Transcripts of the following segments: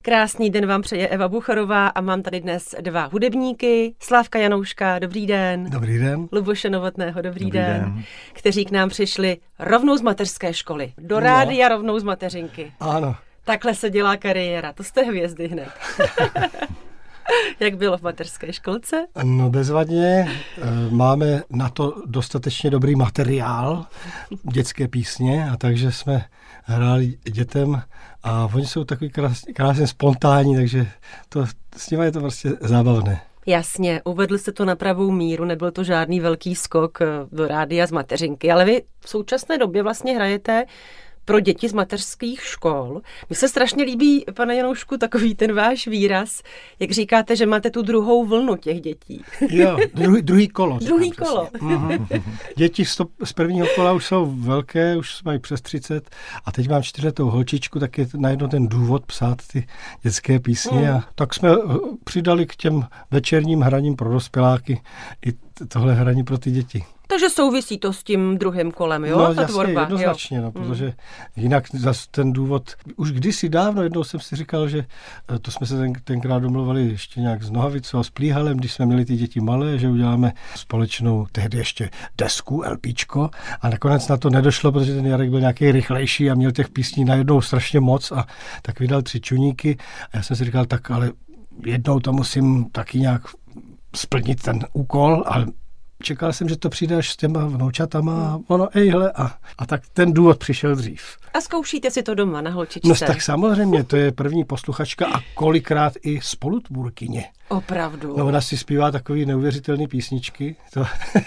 Krásný den vám přeje Eva Bucharová a mám tady dnes dva hudebníky. Slávka Janouška, dobrý den. Dobrý den. Luboše Novotného, dobrý den. Kteří k nám přišli rovnou z mateřské školy. Do rádia rovnou z mateřinky. Ano. Takhle se dělá kariéra, to jste hvězdy hned. Jak bylo v mateřské školce? No bezvadně, máme na to dostatečně dobrý materiál, dětské písně, a takže jsme hráli dětem a oni jsou takový krásně spontánní, takže s nimi je to prostě zábavné. Jasně, uvedl jste to na pravou míru, nebyl to žádný velký skok do rádia z mateřinky, ale vy v současné době vlastně hrajete pro děti z mateřských škol. Mně se strašně líbí, pane Janoušku, takový ten váš výraz, jak říkáte, že máte tu druhou vlnu těch dětí. Jo, druhý kolo. Druhý kolo. Děti z prvního kola už jsou velké, už mají přes 30 a teď mám 4letou holčičku, tak je najednou ten důvod psát ty dětské písně a tak jsme přidali k těm večerním hraním pro dospěláky i tohle hraní pro ty děti. Takže souvisí to s tím druhým kolem, jo? No ta jasně, tvorba, jednoznačně, jo. No, protože jinak zase ten důvod, už kdysi dávno, jednou jsem si říkal, že to jsme se tenkrát domluvali ještě nějak s Nohavicou a s Plíhalem, když jsme měli ty děti malé, že uděláme společnou, tehdy ještě desku, LPčko, a nakonec na to nedošlo, protože ten Jarek byl nějaký rychlejší a měl těch písní najednou strašně moc a tak vydal 3 čuníky a já jsem si říkal, tak ale jednou to musím taky nějak splnit ten úkol, ale čekal jsem, že to přijde až s těma vnoučatama a ono, a tak ten důvod přišel dřív. A zkoušíte si to doma na holčičce? No tak samozřejmě, to je první posluchačka a kolikrát i spolutvůrkyně. Opravdu? No ona si zpívá takový neuvěřitelný písničky. To...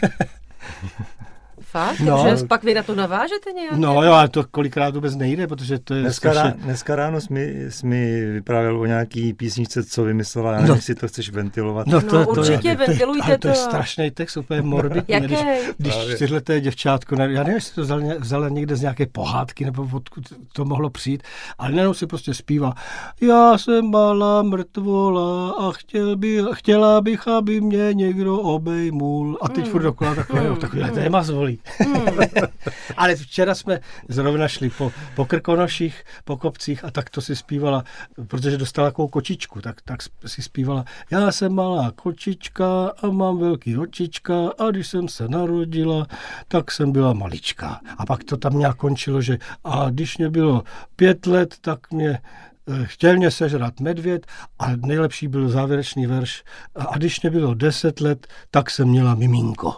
Fakt? No. Že pak vy na to navážete nějak? No jo, ale to kolikrát vůbec nejde, protože to je Dneska ráno jsi mi vyprávěl o nějaký písničce, co vymyslela, já nevím, jestli to chceš ventilovat. No určitě ventilujte to je strašný text, úplně morbidní. Když 4leté děvčátko, já nevím, jestli to vzala někde z nějaké pohádky, nebo odkud to mohlo přijít, ale nejenom si prostě zpívá: já jsem malá mrtvola a chtěla bych, aby mě někdo obejmul. A teď furt dokola takové téma zvolí. Ale včera jsme zrovna šli po Krkonoších, po kopcích a tak to si zpívala, protože dostala takovou kočičku, tak si zpívala: já jsem malá kočička a mám velký očička a když jsem se narodila, tak jsem byla malička. A pak to tam nějak končilo, že a když mě bylo 5 let, tak chtěl mě sežrat medvěd a nejlepší byl závěrečný verš: a když mě bylo 10 let, tak jsem měla miminko.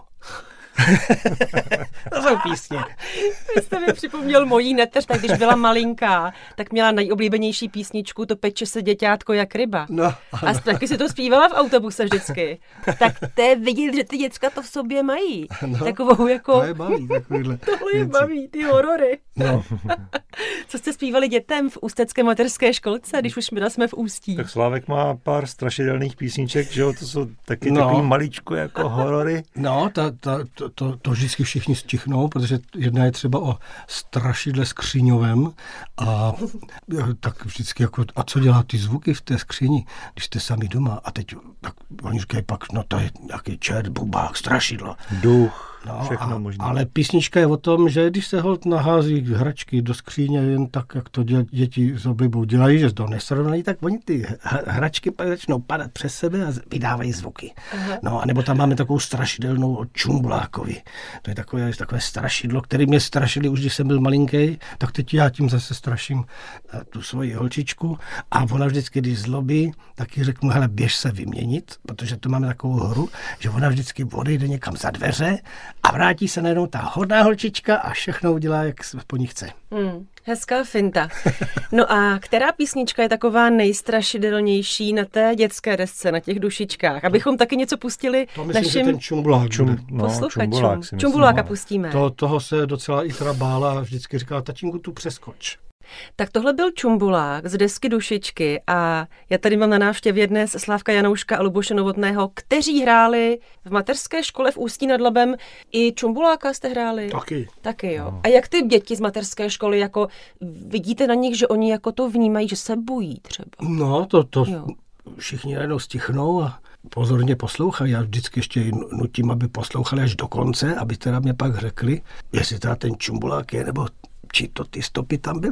To jsou písně. Vy jste mi připomněl mojí neteř, tak když byla malinká, tak měla nejoblíbenější písničku To peče se děťátko jak ryba. No, a taky si to zpívala v autobuse vždycky. Tak to je vidět, že ty děcka to v sobě mají. No, takovou jako... To je baví, takovýhle. Tohle je baví, ty horory. No. Co jste zpívali dětem v ústecké mateřské školce, když už jsme v Ústí? Tak Slávek má pár strašidelných písniček, že jo, to jsou taky takový maličko jako horory. No, to vždycky všichni stichnou, protože jedna je třeba o strašidle skříňovém a tak vždycky jako, a co dělá ty zvuky v té skříni, když jste sami doma a teď tak oni říkají pak, no to je nějaký čert, bubák, strašidlo. Duch. No, všechno možné. Ale písnička je o tom, že když se holt nahází hračky do skříně jen tak, jak to děti s oblibou dělají, že to nesrovnají, tak oni ty hračky pak začnou padat přes sebe a vydávají zvuky. Aha. No a nebo tam máme takovou strašidelnou od Čumbulákovi. To je takové strašidlo, které mě strašili už, když jsem byl malinký, tak teď já tím zase straším tu svoji holčičku a ona vždycky, když zlobí, tak jí řeknu, hele, běž se vyměnit, protože to máme takovou hru, že ona vždycky odejde někam za dveře a vrátí se najednou ta hodná holčička a všechno udělá, jak po ní chce. Hezká finta. No a která písnička je taková nejstrašidelnější na té dětské desce, na těch dušičkách? Abychom taky něco pustili to myslím, našim že ten Čumbulák posluchačům. Čumbuláka pustíme. Toho se docela i teda bála a vždycky říkala: tatínku, tu přeskoč. Tak tohle byl Čumbulák z desky Dušičky a já tady mám na návštěvě dnes Slávka Janouška a Luboše Novotného, kteří hráli v mateřské škole v Ústí nad Labem. I Čumbuláka jste hráli? Taky jo. No. A jak ty děti z mateřské školy, jako vidíte na nich, že oni jako to vnímají, že se bojí třeba? No, to všichni najednou stichnou a pozorně poslouchají. Já vždycky ještě nutím, aby poslouchali až do konce, aby teda mě pak řekli, jestli teda ten Čumbulák je, nebo či to ty stopy tam byly.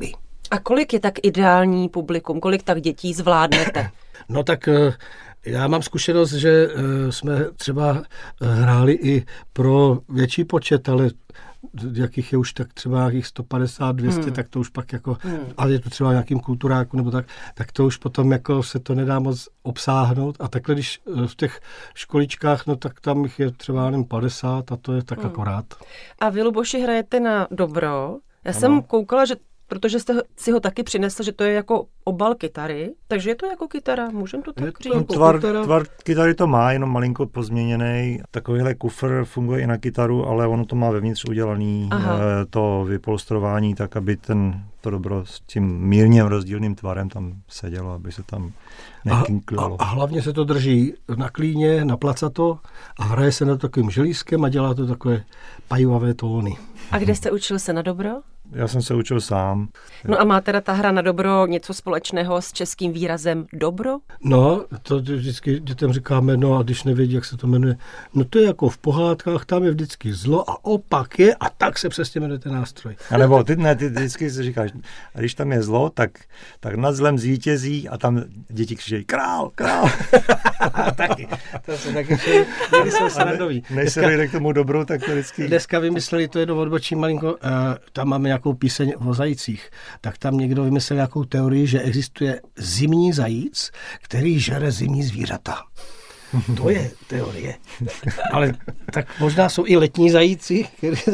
A kolik je tak ideální publikum? Kolik tak dětí zvládnete? No tak já mám zkušenost, že jsme třeba hráli i pro větší počet, ale jakých je už tak třeba nějakých 150, 200, tak to už pak jako, ale je to třeba nějakým kulturáku nebo tak to už potom jako se to nedá moc obsáhnout a takhle, když v těch školičkách, no tak tam jich je třeba jenom 50 a to je tak akorát. A vy, Luboši, hrajete na dobro. Já jsem koukala, že protože jste si ho taky přinesl, že to je jako obal kytary, takže je to jako kytara, můžeme to tak říct? Tvar kytary to má, jenom malinko pozměněný. Takovýhle kufr funguje i na kytaru, ale ono to má vevnitř udělaný to vypolstrování, tak aby to dobro s tím mírně rozdílným tvarem tam sedělo, aby se tam nekinklilo. A hlavně se to drží na klíně, na placato a hraje se na takovým želízkem a dělá to takové pajivavé tóny. A kde jste učil se na dobro? Já jsem se učil sám. No a má teda ta hra na dobro něco společného s českým výrazem dobro? No, to vždycky dětem říkáme, no a když nevědí, jak se to jmenuje, no to je jako v pohádkách, tam je vždycky zlo a opak je a tak se přesně jmenuje ten nástroj. A nebo ty vždycky si říkáš, a když tam je zlo, tak nad zlem zvítězí a tam děti křičejí král, král. Taky. To se taky jsou srandoví. Než se dojde k tomu dobru, tak to vždycky... Dneska vymysleli, to je do odbočí malinko, tam máme nějakou píseň o zajících, tak tam někdo vymyslel nějakou teorii, že existuje zimní zajíc, který žere zimní zvířata. To je teorie. Ale tak možná jsou i letní zajíci,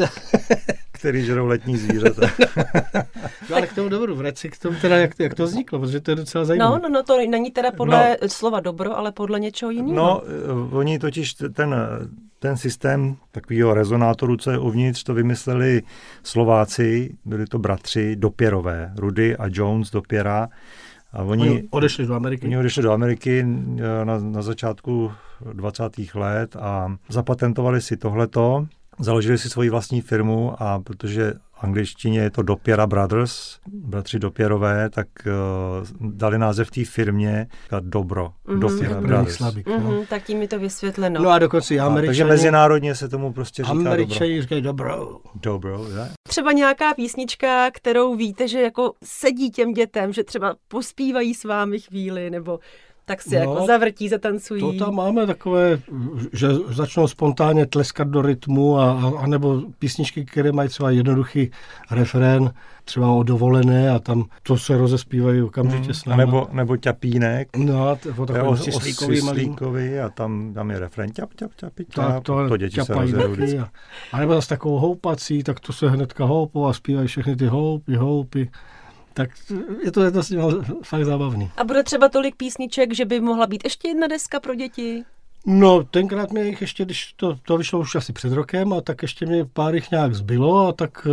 který žerou letní zvířata. No ale k tomu dobru, vrať si k tomu teda, jak to vzniklo, protože to je docela zajímavé. No, to není teda podle slova dobro, ale podle něčeho jiného. No, oni totiž ten systém takového rezonátoru, co je uvnitř, to vymysleli Slováci, byli to bratři Dopierové, Rudy a Jones Dopiera. A oni odešli do Ameriky. Oni odešli do Ameriky na začátku 20. let a zapatentovali si tohleto. Založili si svoji vlastní firmu a protože v angličtině je to Dopiera Brothers, bratři Dopierové, tak dali název té firmě dobro. Dopiera Brothers. Tak tím mi to vysvětleno. No a dokonce Američani. Takže mezinárodně se tomu prostě říká Američani říkají dobro. Dobro, ne? Třeba nějaká písnička, kterou víte, že jako sedí těm dětem, že třeba pospívají s vámi chvíli, nebo tak si jako zavrtí, zatancují. To tam máme takové, že začnou spontánně tleskat do rytmu a nebo písničky, které mají třeba jednoduchý refrén, třeba o dovolené a tam to se rozespívají okamžitě s námi. Nebo ťapínek. No, o Slíkovi a tam je refrén ťap. To děti se rozjedou. A nebo zase takovou houpací, tak to se hnedka houpou a zpívají všechny ty houpy. Tak je to s ním fakt zábavný. A bude třeba tolik písniček, že by mohla být ještě jedna deska pro děti? No, tenkrát mě jich ještě, když to vyšlo už asi před rokem, a tak ještě mě pár jich nějak zbylo a tak...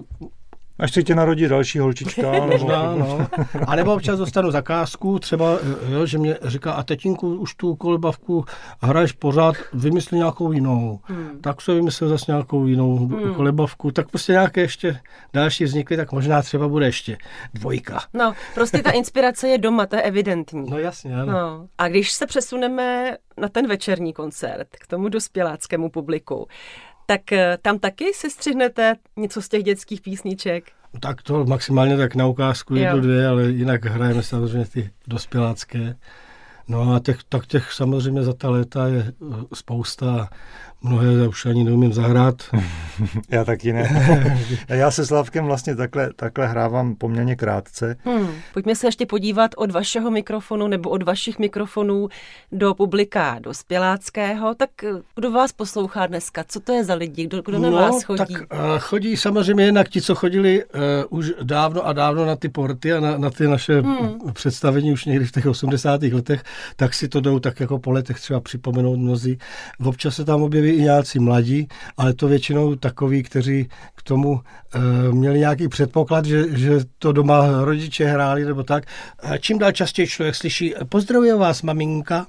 Až se tě narodí další holčička. Možná, no. A nebo občas dostanu zakázku, třeba, že mě říká, a tetínku, už tu kolebavku hraješ pořád, vymysli nějakou jinou. Tak se vymyslel zase nějakou jinou kolebavku, tak prostě nějaké ještě další vznikly, tak možná třeba bude ještě 2. No, prostě ta inspirace je doma, to je evidentní. No jasně, ano. No. A když se přesuneme na ten večerní koncert, k tomu dospěláckému publiku, tak tam taky si střihnete něco z těch dětských písniček? Tak to maximálně tak na ukázku 1, 2, ale jinak hrajeme samozřejmě ty dospělácké. No a těch samozřejmě za ta léta je spousta. Mnohé už ani neumím zahrát. Já taky ne. Já se Slavkem vlastně takhle hrávám poměrně krátce. Pojďme se ještě podívat od vašeho mikrofonu nebo od vašich mikrofonů do publika dospěláckého. Tak kdo vás poslouchá dneska? Co to je za lidi? Kdo na vás chodí? Tak chodí samozřejmě jinak ti, co chodili už dávno a dávno na ty porty a na ty naše představení už někdy v těch 80. letech, tak si to jdou tak jako po letech třeba připomenout mnozí. Občas se tam objeví i nějací mladí, ale to většinou takoví, kteří k tomu měli nějaký předpoklad, že to doma rodiče hráli nebo tak. Čím dál častěji člověk slyší, pozdravuje vás maminka.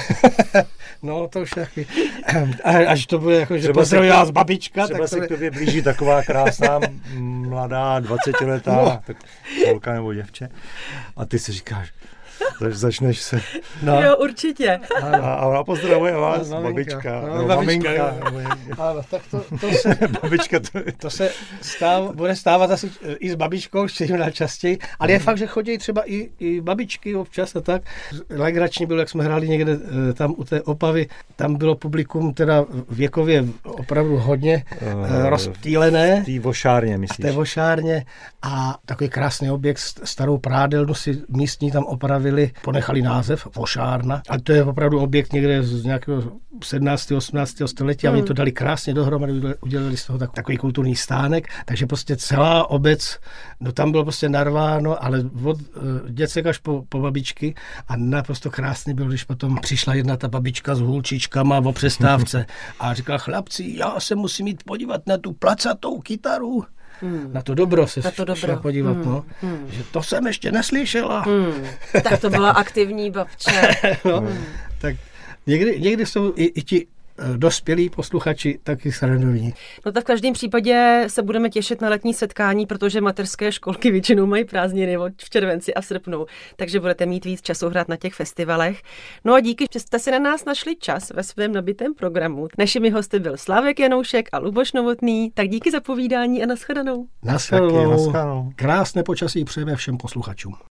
No to už taky. Až to bude jako, že pozdravuje vás babička. Třeba se k tobě blíží taková krásná mladá 20letá tak holka nebo děvče a ty si říkáš, začneš se... No. Jo, určitě. A ona pozdravuje vás, babička. Maminka. Ano, tak to se... babička to se bude stávat asi i s babičkou, čím častěji, ale je fakt, že chodí třeba i babičky občas a tak. Legrační bylo, jak jsme hráli někde tam u té Opavy, tam bylo publikum teda věkově opravdu hodně rozptýlené. V té vošárně, myslíš? V té vošárně a takový krásný objekt, starou prádelnu si místní tam opravili, ponechali název vošárna, ale to je opravdu objekt někde z nějakého 17. 18. století a oni to dali krásně dohromady, udělali z toho takový kulturní stánek, takže prostě celá obec, no tam bylo prostě narváno, ale od děcek až po babičky a naprosto krásný byl, když potom přišla jedna ta babička s hůlčičkama o přestávce a říkala, chlapci, já se musím jít podívat na tu placatou kytaru. Na to dobro se šla podívat, že to jsem ještě neslyšela. Tak to byla aktivní babče. Tak někdy jsou i ti dospělí posluchači taky srandoví. No tak v každém případě se budeme těšit na letní setkání, protože mateřské školky většinou mají prázdniny v červenci a v srpnu, takže budete mít víc času hrát na těch festivalech. No a díky, že jste si na nás našli čas ve svém nabitém programu. Našimi hosty byl Slávek Janoušek a Luboš Novotný, tak díky za povídání a nashledanou. Nashledanou. Krásné počasí přejeme všem posluchačům.